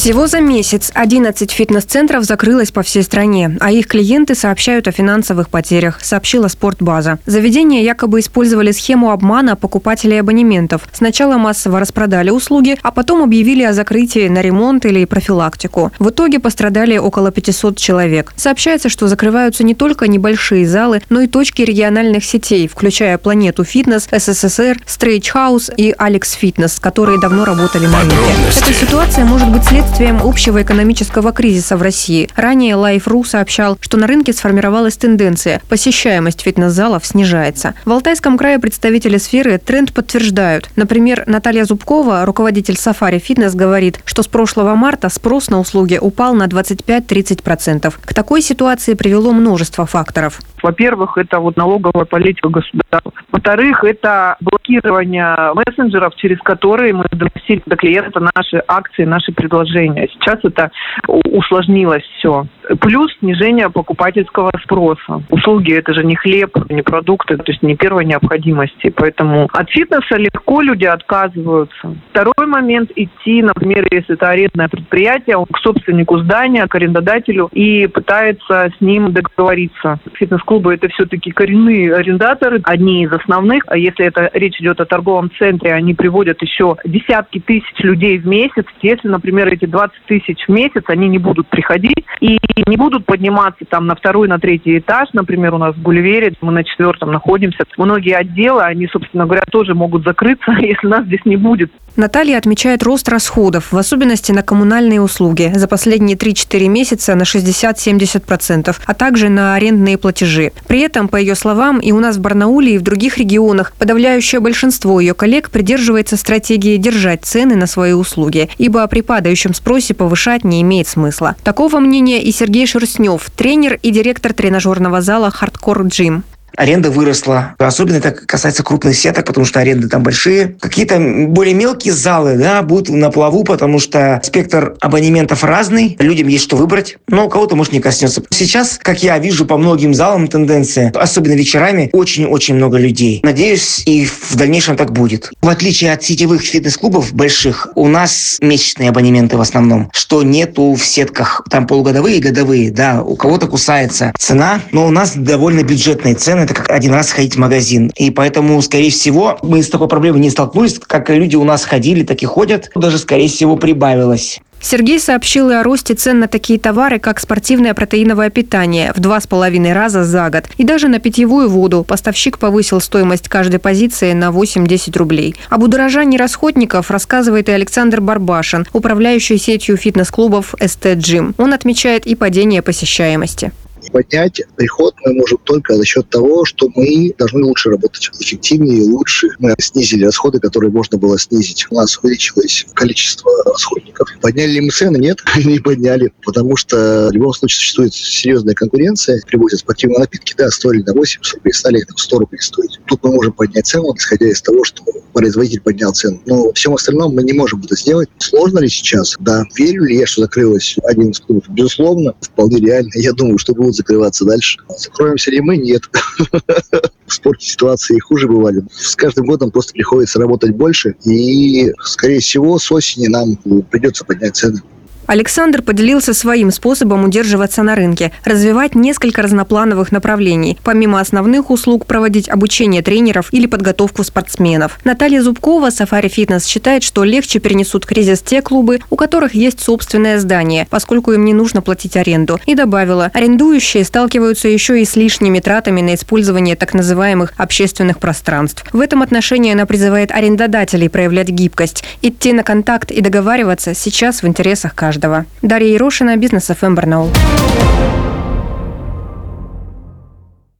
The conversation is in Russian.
Всего за месяц 11 фитнес-центров закрылось по всей стране, а их клиенты сообщают о финансовых потерях, сообщила Спортбаза. Заведения якобы использовали схему обмана покупателей абонементов. Сначала массово распродали услуги, а потом объявили о закрытии на ремонт или профилактику. В итоге пострадали около 500 человек. Сообщается, что закрываются не только небольшие залы, но и точки региональных сетей, включая Планету Фитнес, СССР, Стрейч Хаус и Алекс Фитнес, которые давно работали на рынке. Эта ситуация может быть следствием общего экономического кризиса в России. Ранее Life.ru сообщал, что на рынке сформировалась тенденция – посещаемость фитнес-залов снижается. В Алтайском крае представители сферы тренд подтверждают. Например, Наталья Зубкова, руководитель Safari Fitness, говорит, что с прошлого марта спрос на услуги упал на 25-30%. К такой ситуации привело множество факторов. Во-первых, это налоговая политика государства. Во-вторых, это блокирование мессенджеров, через которые мы доносили до клиента наши акции, наши предложения. Сейчас это усложнилось все. Плюс снижение покупательского спроса. Услуги – это же не хлеб, не продукты, то есть не первой необходимости. Поэтому от фитнеса легко люди отказываются. Второй момент – идти, например, если это арендное предприятие, к собственнику здания, к арендодателю и пытается с ним договориться. Фитнес-клубы – это все-таки коренные арендаторы, одни из основных. А если речь идет о торговом центре, они приводят еще десятки тысяч людей в месяц. Если, например, эти 20 тысяч в месяц, они не будут приходить и не будут подниматься там на второй, на третий этаж. Например, у нас в Гулливере, мы на 4-м находимся. Многие отделы, они, собственно говоря, тоже могут закрыться, если нас здесь не будет. Наталья отмечает рост расходов, в особенности на коммунальные услуги, за последние 3-4 месяца на 60-70%, а также на арендные платежи. При этом, по ее словам, и у нас в Барнауле, и в других регионах подавляющее большинство ее коллег придерживается стратегии держать цены на свои услуги, ибо при падающем спросе повышать не имеет смысла. Такого мнения и Сергей Шерстнев, тренер и директор тренажерного зала «Хардкор Джим». Аренда выросла. Особенно это касается крупных сеток, потому что аренды там большие. Какие-то более мелкие залы, будут на плаву, потому что спектр абонементов разный. Людям есть что выбрать, но у кого-то, может, не коснется. Сейчас, как я вижу по многим залам, тенденция, особенно вечерами, очень-очень много людей. Надеюсь, и в дальнейшем так будет. В отличие от сетевых фитнес-клубов больших, у нас месячные абонементы в основном, что нету в сетках. Там полугодовые и годовые. Да, у кого-то кусается цена, но у нас довольно бюджетные цены. Это как один раз сходить в магазин. И поэтому, скорее всего, мы с такой проблемой не столкнулись. Как люди у нас ходили, так и ходят. Даже, скорее всего, прибавилось. Сергей сообщил и о росте цен на такие товары, как спортивное протеиновое питание в 2,5 раза за год. И даже на питьевую воду поставщик повысил стоимость каждой позиции на 8-10 рублей. Об удорожании расходников рассказывает и Александр Барбашин, управляющий сетью фитнес-клубов ST Gym. Он отмечает и падение посещаемости. Поднять приход мы можем только за счет того, что мы должны лучше работать, эффективнее, лучше. Мы снизили расходы, которые можно было снизить. У нас увеличилось количество расходников. Подняли ли мы цены? Нет, не подняли, потому что в любом случае существует серьезная конкуренция. Привозят спортивные напитки, стоили на 80 рублей, стали 100 рублей стоить. Тут мы можем поднять цену, исходя из того, что производитель поднял цену. Но во всем остальном мы не можем это сделать. Сложно ли сейчас? Да. Верю ли я, что закрылось 11 клубов? Безусловно, вполне реально. Я думаю, что будут закрываться дальше. Закроемся ли мы? Нет. В спорте ситуации хуже бывали. С каждым годом просто приходится работать больше. И, скорее всего, с осени нам придется поднять цены. Александр поделился своим способом удерживаться на рынке, развивать несколько разноплановых направлений. Помимо основных услуг, проводить обучение тренеров или подготовку спортсменов. Наталья Зубкова, Safari Fitness, считает, что легче перенесут кризис те клубы, у которых есть собственное здание, поскольку им не нужно платить аренду. И добавила, арендующие сталкиваются еще и с лишними тратами на использование так называемых общественных пространств. В этом отношении она призывает арендодателей проявлять гибкость, идти на контакт и договариваться сейчас в интересах каждого. Дарья Ерошина, Бизнес ФМ Барнаул.